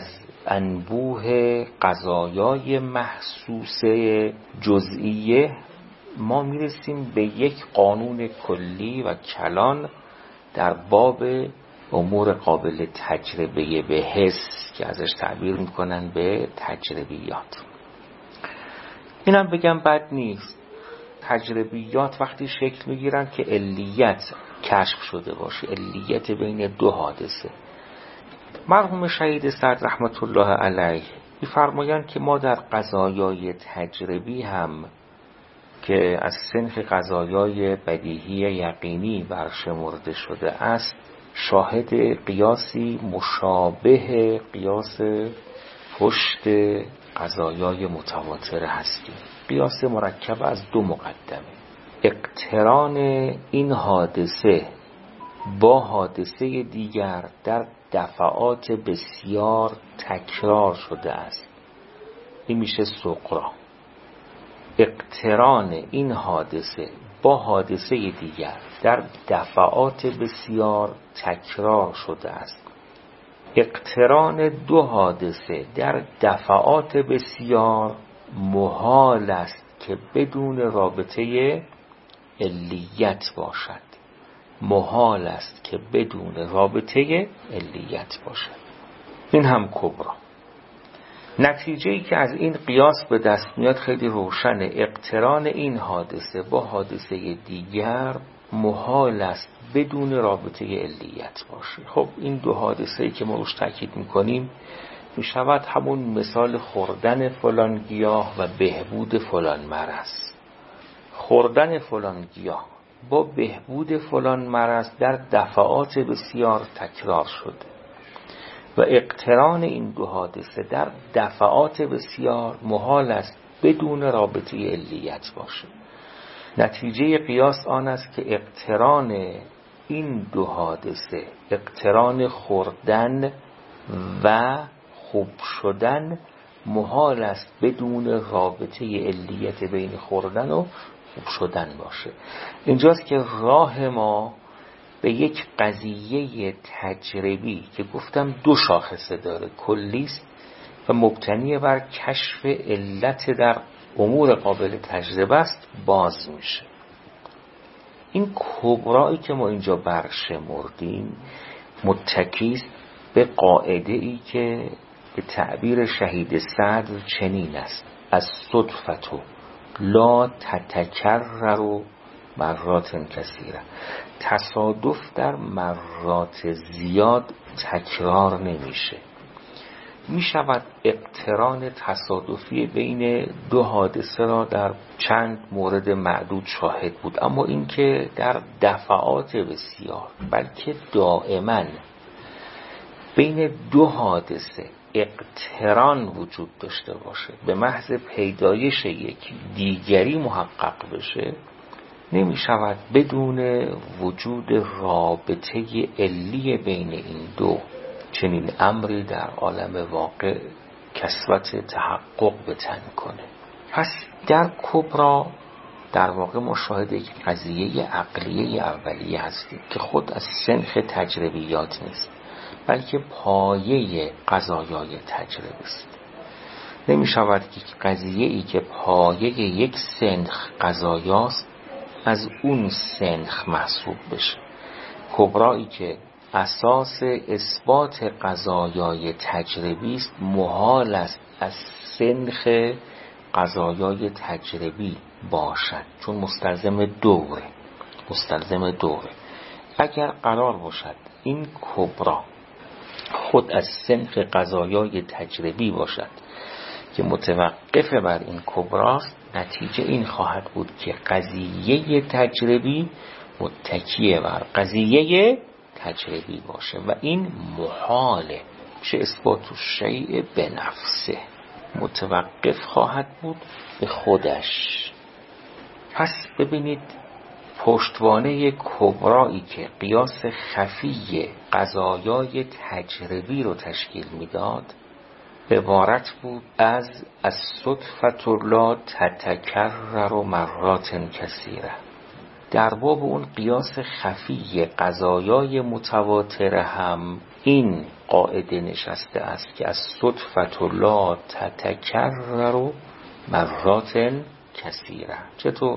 انبوه قضایای محسوسه جزئیه ما میرسیم به یک قانون کلی و کلان در باب امور قابل تجربه به حس که ازش تعبیر میکنن به تجربیات. اینم بگم بد نیست. تجربیات وقتی شکل میگیرن که علیت کشف شده باشه، علیت بین دو حادثه. مرحوم شهید سعد رحمت الله علیه می‌فرمایند که ما در قضایای تجربی هم که از سنخ قضایای بدیهی یقینی برشمرده شده است شاهد قیاسی مشابه قیاس پشت قضایای متواتر هستیم. قیاس مرکب از دو مقدمه. اقتران این حادثه با حادثه دیگر در دفعات بسیار تکرار شده است. این میشه سغرا. اقتران این حادثه با حادثه دیگر در دفعات بسیار تکرار شده است. اقتران دو حادثه در دفعات بسیار محال است که بدون رابطه علیت باشد. محال است که بدون رابطه علیت باشد. این هم کبرا. نتیجه‌ای که از این قیاس به دست میاد خیلی روشنه. اقتران این حادثه با حادثه دیگر محال است بدون رابطه علیت باشه. خب این دو حادثه‌ای که ما روش تاکید میکنیم میشود همون مثال خوردن فلان گیاه و بهبود فلان مرض. خوردن فلان گیاه با بهبود فلان مرض در دفعات بسیار تکرار شده و اقتران این دو حادثه در دفعات بسیار محال است بدون رابطه علیت باشه. نتیجه قیاس آن است که اقتران این دو حادثه، اقتران خوردن و خوب شدن، محال است بدون رابطه علیت بین خوردن و خوب شدن باشه. اینجاست که راه ما به یک قضیه تجربی که گفتم دو شاخصه داره، کلیست و مبتنی بر کشف علت در امور قابل تجربه است باز میشه. این کبرایی که ما اینجا برشمردیم متکیست به قاعده ای که به تعبیر شهید سعد چنین است: از صدفتو لا تتکرر مرات کثیره. تصادف در مرات زیاد تکرار نمیشه. میشود اقتران تصادفی بین دو حادثه را در چند مورد معدود شاهد بود، اما اینکه در دفعات بسیار بلکه دائما بین دو حادثه اقتران وجود داشته باشه، به محض پیدایش یک دیگری محقق بشه، نمی شود بدون وجود رابطه علی بین این دو چنین امری در عالم واقع کسوت تحقق بتن کنه. پس در کبرا در واقع ما شاهد یک قضیه عقلیه اولیه هستیم که خود از سنخ تجربیات نیست بلکه پایه قضایای تجربه است. نمی شود که قضیه‌ای که پایه یک سنخ قضایاست از اون سنخ محسوب بشه. کبرایی که اساس اثبات قضایای تجربی است محال است از سنخ قضایای تجربی باشد، چون مستلزم دوره. اگر قرار باشد این کبرا خود از سنخ قضایای تجربی باشد که متوقف بر این کبراست، نتیجه این خواهد بود که قضیه تجربی متکیه بر قضیه تجربی باشه و این محاله. چه اثبات شیء به نفسه، متوقف خواهد بود به خودش. پس ببینید پشتوانه کبرایی که قیاس خفی قضایای تجربی رو تشکیل میداد عبارت بود از صدفة لا تتکرر مرات کثیره. در باب اون قیاس خفی قضایای متواتر هم این قاعده نشسته است که از صدفة لا تتکرر مرات کثیره. چطور؟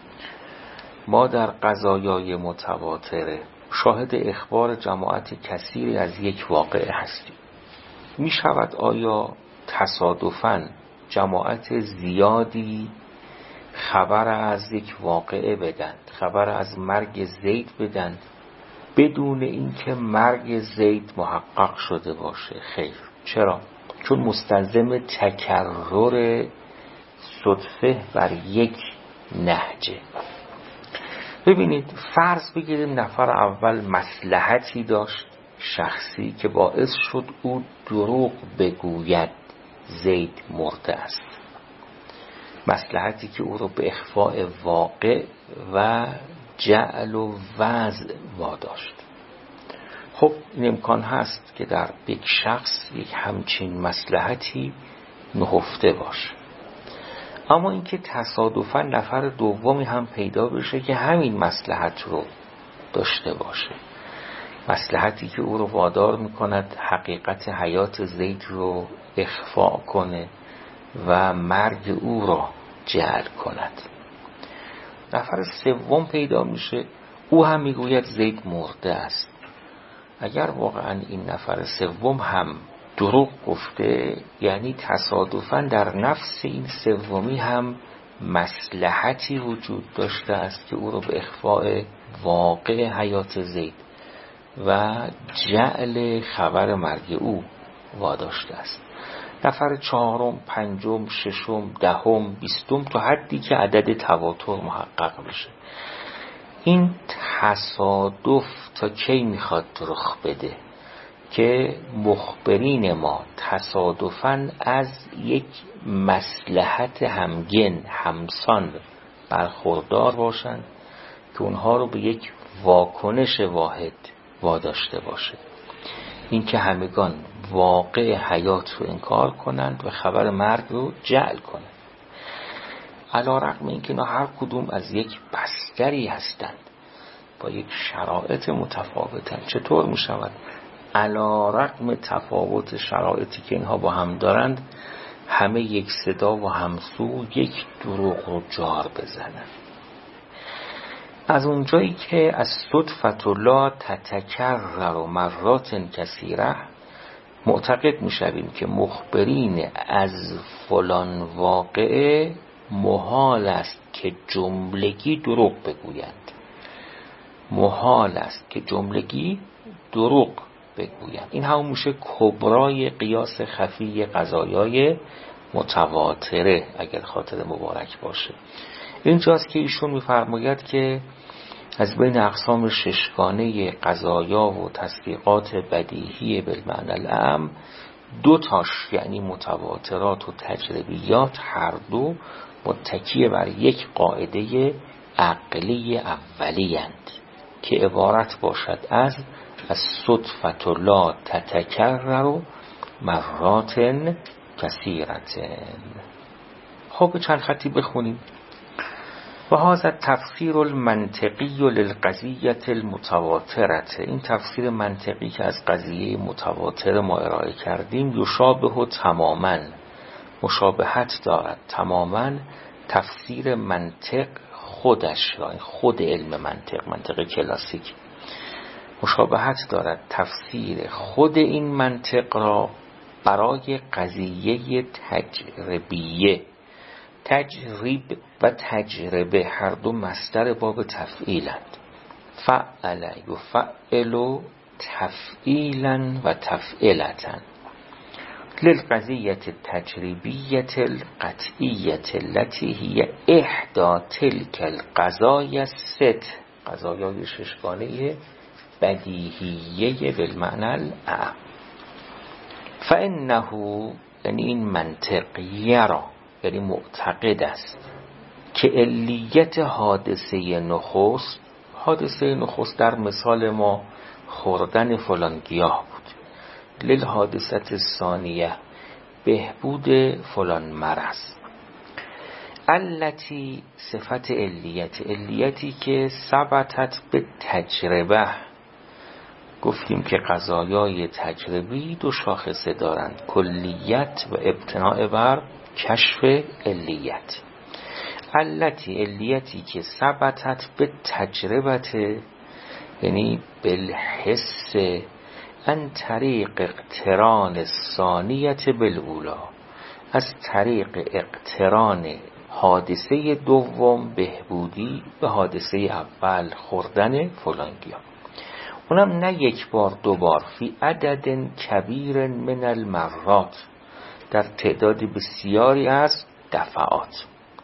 ما در قضایای متواتر شاهد اخبار جماعت کثیری از یک واقعه هستیم. می شود آیا تصادفاً جماعت زیادی خبر از یک واقعه بدند، خبر از مرگ زید بدند بدون اینکه مرگ زید محقق شده باشه؟ خیر. چرا؟ چون مستلزم تکرر صدفه بر یک نهجه. ببینید، فرض بگیریم نفر اول مصلحتی داشت شخصی که باعث شد او دروغ بگوید زید مرده است، مصلحتی که او رو به اخفاء واقع و جعل و وضع واداشت. خب این امکان هست که در یک شخص یک همچین مصلحتی نهفته باشه، اما اینکه تصادفاً نفر دومی هم پیدا بشه که همین مصلحت رو داشته باشه، مصلحتی که او رو وادار میکند حقیقت حیات زید رو اخفاء کنه و مرگ او را جعل کند. نفر سوم پیدا میشه، او هم میگوید زید مرده است. اگر واقعا این نفر سوم هم دروغ گفته، یعنی تصادفاً در نفس این سومی هم مصلحتی وجود داشته است که او رو به اخفاء واقع حیات زید و جعل خبر مرگ او واداشته است. نفر چهارم، پنجم، ششم، دهم، بیستم تا حدی که عدد تواتر محقق بشه. این تصادف تا کی میخواد رخ بده که مخبرین ما تصادفاً از یک مصلحت همگن همسان برخوردار باشند که اونها رو به یک واکنش واحد واداشته باشه، این که همگان واقع حیات رو انکار کنند و خبر مرگ رو جعل کنند، علی رغم این که اینا هر کدوم از یک بستری هستند با یک شرایط متفاوتند. چطور می شود علی رغم تفاوت شرایطی که اینها با هم دارند همه یک صدا و همسو یک دروغ رو جار بزنند؟ از اونجایی که از صدفة لا تتکرر مرات کثیره معتقد میشویم که مخبرین از فلان واقعه محال است که جملگی دروغ بگویند، محال است که جملگی دروغ بگویند. این همون میشه کبرای قیاس خفی قضایای متواتره اگر خاطر مبارک باشه. اینجاست که ایشون میفرماید که از بین اقسام ششگانه قضایا و تصدیقات بدیهی بالمعنی الاعم، دو تاش یعنی متواترات و تجربیات هر دو متکی بر یک قاعده عقلی اولی اند که عبارت باشد از صدفة لا تتکرر مرات کثیرة. خب چند خطی بخونیم. و هذا تفسیر المنطقی للقضیة المتواترة، این تفسیر منطقی که از قضیه متواتر ما ارائه کردیم، یشابه تماما، مشابهت دارد تماما تفسیر منطق خودش، یعنی خود علم منطق کلاسیک مشابهت دارد تفسیر خود این منطق را برای قضیه تجربیه. تجریب و تجربه هر دو مصدر باب تفعیلند. فعل یفعل تفعیلا و تفعیلتن للقضیة التجربیة القطعیة التي هي احدى تلك القضايا الست، قضایای ششگانه بدیهیه بالمعنی الاعم. فانه یعنی این منطق یرا یعنی معتقد است که علیت حادثه نخست، حادثه نخست در مثال ما خوردن فلان گیاه بود، للحادثه ثانیه بهبود فلان مرض، التی صفت علیتی که ثبتت به تجربه. گفتیم که قضایای تجربی دو شاخصه دارند، کلیت و ابتناء بر کشف علیت. التی علیتی که ثبتت به تجربت، یعنی بالحس، ان طریق اقتران ثانیت بالاولا، از طریق اقتران حادثه دوم بهبودی به حادثه اول خوردن فلانگیا، اونم نه یک بار دو بار، فی عدد کبیر من المرات، در تعداد بسیاری از دفعات.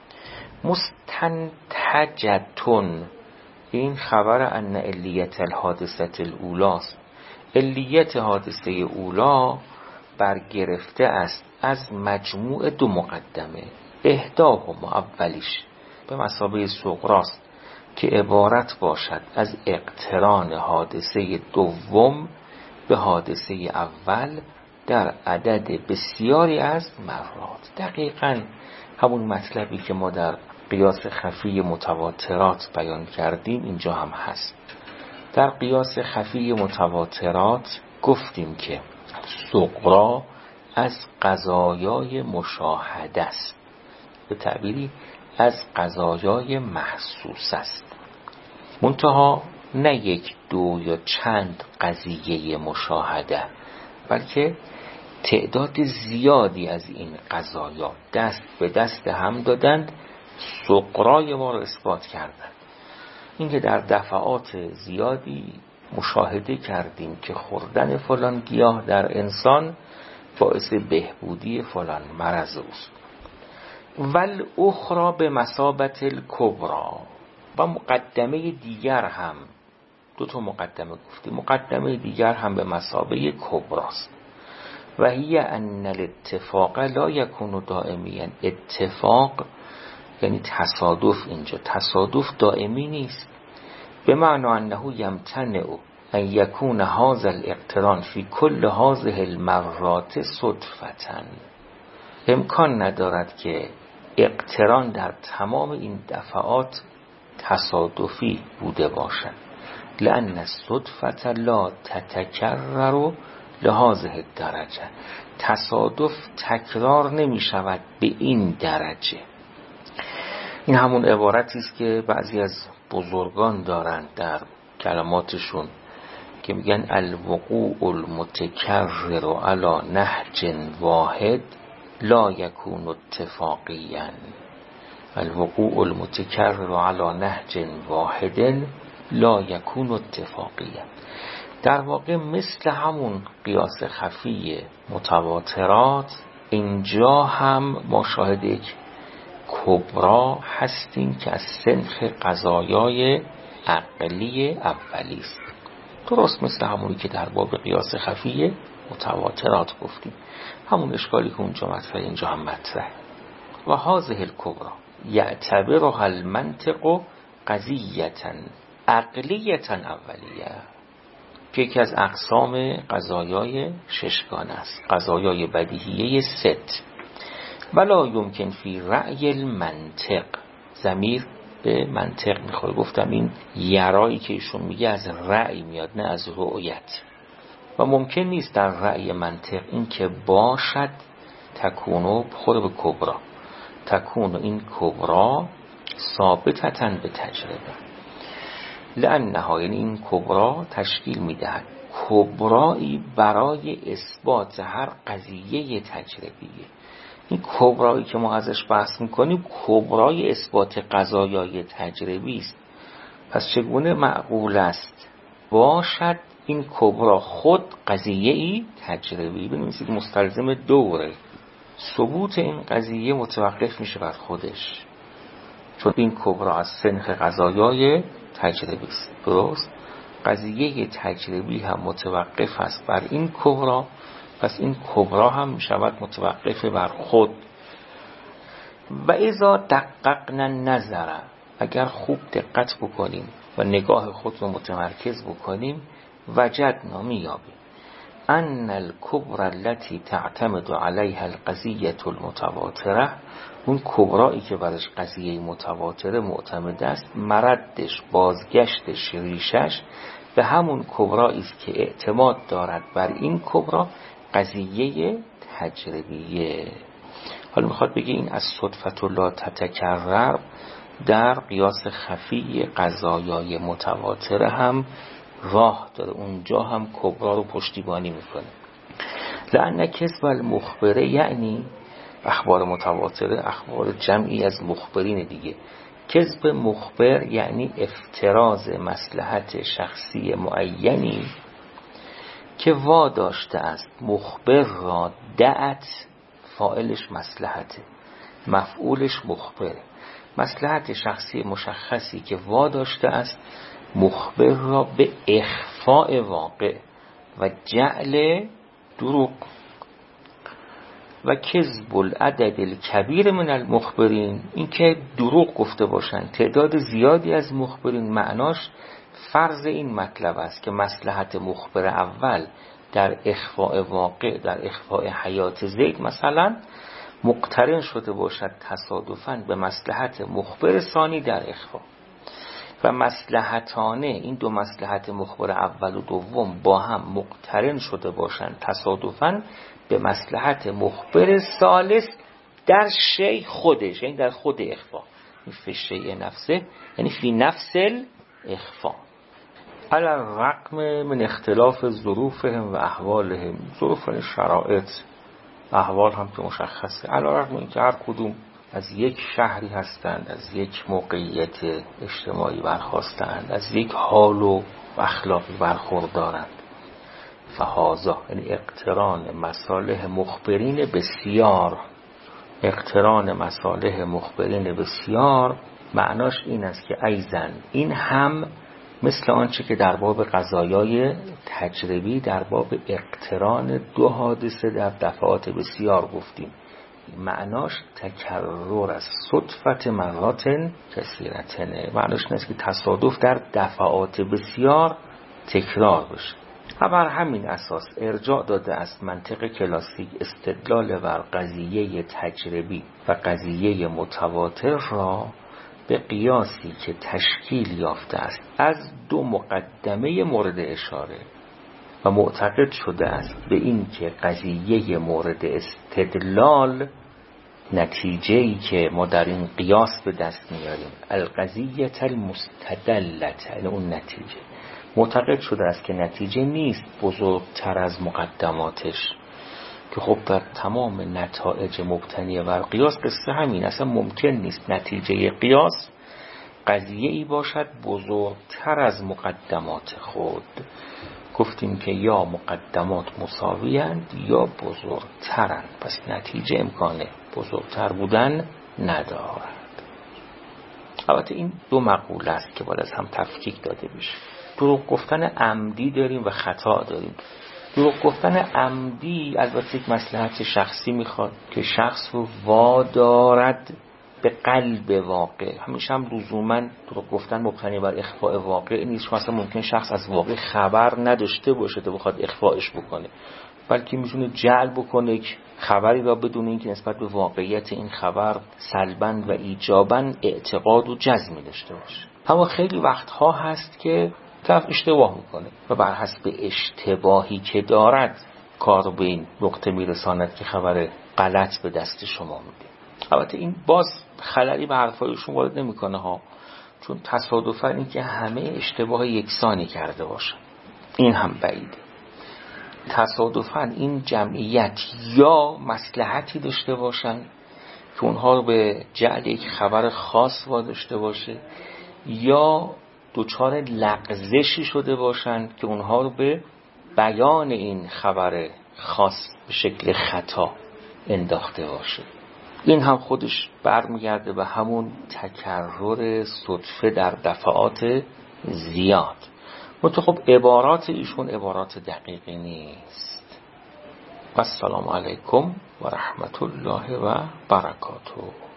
مستنتجتون، این خبر ان علیت الحادثه الاولاست، علیت حادثه اولا برگرفته است از مجموع دو مقدمه، احداهما اولیش به مثابه صغراست که عبارت باشد از اقتران حادثه دوم به حادثه اول در عدد بسیاری از مرات. دقیقاً همون مطلبی که ما در قیاس خفی متواترات بیان کردیم اینجا هم هست. در قیاس خفی متواترات گفتیم که صغرا از قضایای مشاهده است، به تعبیری از قضایای محسوس است، منتها نه یک دو یا چند قضیه مشاهده، بلکه تعداد زیادی از این قضایا دست به دست هم دادند، صغرای ما را اثبات کردند. این که در دفعات زیادی مشاهده کردیم که خوردن فلان گیاه در انسان باعث بهبودی فلان مرض است. ول اخرى به مثابت الکبری، و مقدمه دیگر هم، دو تا مقدمه گفتیم، مقدمه دیگر هم به مثابه کبراست. و هی ان الاتفاق لا یکون دائمیا، اتفاق یعنی تصادف، اینجا تصادف دائمی نیست، به معنی انه یمتنع ان یکون هذا الاقتران فی کل هذه المرات صدفة، امکان ندارد که اقتران در تمام این دفعات تصادفی بوده باشد، لأن الصدفة لا تتکرر لهذه الدرجه، تصادف تکرار نمی شود به این درجه. این همون عبارتی است که بعضی از بزرگان دارند در کلماتشون که میگن الوقوع المتکرر علی نهج واحد لا یکون اتفاقیا، الوقوع المتکرر علی نهج واحد لا یکون اتفاقیا. در واقع مثل همون قیاس خفی متواترات اینجا هم ما شاهد یک کبرا هستیم که از سنخ قضایای عقلی اولی است، درست مثل همونی که در باب قیاس خفی متواترات گفتیم. همون اشکالی که اونجا مطرح اینجا هم مطرح. و هذه الکبرا یعتبرها المنطق قضیة عقلیة اولیه، که یکی از اقسام قضایای ششگانه است، قضایای بدیهیه ست. ولا یمکن فی رأی المنطق، ضمیر به منطق میخوره، گفتم این یرایی که ایشون میگه از رأی میاد نه از رؤیت، و ممکن نیست در رأی منطق این که باشد تکونو بخوره به کبرا، تکونو این کبرا ثابتتاً به تجربه، لأنها، یعنی این کبرا تشکیل میدهد کبرایی برای اثبات هر قضیه تجربیه. این کبرایی که ما ازش بحث میکنیم کبرای اثبات قضایای تجربی است. پس چگونه معقول است باشد این کبرا خود قضیه‌ای تجربی؟ بنویسید مستلزم دوره، ثبوت این قضیه متوقف میشه بر خودش، چون این کبرا از سنخ قضایای تجربی است. درست؟ قضیه تجربی هم متوقف است بر این کبرا، پس این کبرا هم میشود متوقف بر خود. و اذا دققنا النظر، اگر خوب دقت بکنیم و نگاه خود رو متمرکز بکنیم، وجدنا، میابیم ان الکبرى التي تعتمد علیها القضیة المتواتره، اون کبرایی که برش قضیه متواتره معتمد است، مردش، بازگشتش، ریشش به همون کبرایی است که اعتماد دارد بر این کبرا قضیه تجربیه. حالا میخواد بگه این از صدفة لا تتکرر در قیاس خفی قضایای متواتره هم راه داره، اونجا هم کبرا رو پشتیبانی میکنه. لأن کذب المخبره، یعنی اخبار متواتره اخبار جمعی از مخبرین دیگه. کذب مخبر یعنی افتراض مصلحت شخصی معینی که واداشته است مخبر را، دعت فاعلش مصلحته، مفعولش مخبره، مصلحت شخصی مشخصی که واداشته است مخبر را به اخفاء واقع و جعل دروغ. و کذب العدد الکبیر من المخبرین، این که دروغ گفته باشند تعداد زیادی از مخبرین، معناش فرض این مطلب است که مصلحت مخبر اول در اخفاء واقع، در اخفاء حیات زید مثلا، مقترن شده باشد تصادفاً به مصلحت مخبر ثانی در اخفاء، و مصلحتانه، این دو مصلحت مخبر اول و دوم با هم مقترن شده باشند تصادفاً به مصلحت مخبر ثالث در شیء خودش، یعنی در خود اخفاء. این فی شیء نفسه یعنی فی نفس الاخفاء. علی الرغم من اختلاف ظروفهم و احوالهم، ظروف یعنی شرایط، احوال هم که مشخصه، علی الرغم اینکه هر کدوم از یک شهری هستند، از یک موقعیت اجتماعی برخاستند، از یک حال و اخلاقی برخوردارند. فهذا یعنی اقتران مصالح مخبرین بسیار، اقتران مصالح مخبرین بسیار معناش این است که ایضاً این هم مثل آنچه که در باب قضایای تجربی در باب اقتران دو حادثه در دفعات بسیار گفتیم، معناش تکرر از صدفت مرات کثیرتنه، معناش این است که تصادف در دفعات بسیار تکرار بشه. و بر همین اساس ارجاع داده است منطق کلاسیک استدلال بر قضیه تجربی و قضیه متواتر را به قیاسی که تشکیل یافته است از دو مقدمه مورد اشاره و معتقد شده است به این که قضیه مورد استدلال، نتیجه‌ای که ما در این قیاس به دست میاریم، القضیه المستدلة، یعنی اون نتیجه، معتقد شده است که نتیجه نیست بزرگتر از مقدماتش، که خب در تمام نتایج مبتنی بر قیاس قصه همین، اصلا ممکن نیست نتیجه قیاس قضیه ای باشد بزرگتر از مقدمات خود. گفتیم که یا مقدمات مساویند یا بزرگترند، پس نتیجه امکان بزرگتر بودن ندارد. البته این دو مقوله است که باید از هم تفکیک داده بشه. دروغ گفتن عمدی داریم و خطا داریم. دروغ گفتن عمدی البته یک مصلحت شخصی میخواد که شخص رو وادارد به قلب واقع. همیشه هم لزوما دروغ گفتن مبتنی بر اخفاء واقع نیست. مثلا ممکن شخص از واقع خبر نداشته باشه تا بخواد اخفاءش بکنه، بلکه میتونه جعل بکنه که خبری را بدون اینکه نسبت به واقعیت این خبر سلباً و ایجاباً اعتقاد و جزمی داشته باشه. اما خیلی وقتها هست که طرف اشتباه میکنه و بر حسب اشتباهی که دارد کار به این نقطه میرساند که خبر غلط به دست شما میده. البته این باز خللی به حرفایشون وارد نمیکنه ها، چون تصادفاً این که همه اشتباه یکسانی کرده باشن این هم بعیده. تصادفاً این جمعیت یا مصلحتی داشته باشن که اونها رو به جعل یک خبر خاص واداشته باشه، یا دوچار لغزشی شده باشند که اونها رو به بیان این خبر خاص به شکل خطا انداخته باشه. این هم خودش برمیگرده به همون تکرر صدفه در دفعات زیاد. خب عبارات ایشون عبارات دقیقی نیست. السلام علیکم و رحمت الله و برکاته.